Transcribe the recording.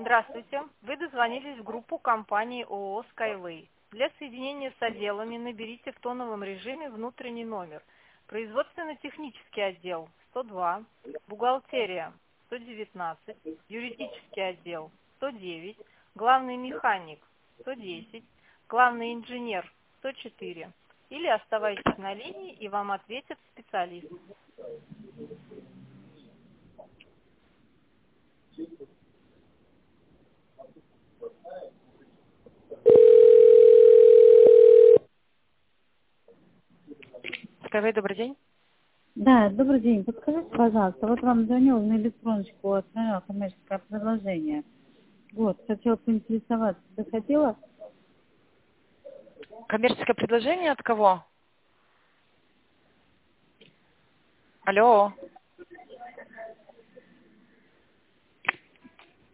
Здравствуйте. Вы дозвонились в группу компании ООО Skyway. Для соединения с отделами наберите в тоновом режиме внутренний номер. Производственно-технический отдел 102, бухгалтерия 119, юридический отдел 109, главный механик 110, главный инженер 104. Или оставайтесь на линии, и вам ответит специалист. Skyway, добрый день. Да, добрый день. Подскажите, пожалуйста, вот вам звонила на электроночку, отправила коммерческое предложение. Вот, хотела поинтересоваться. Захотела? Коммерческое предложение от кого? Алло.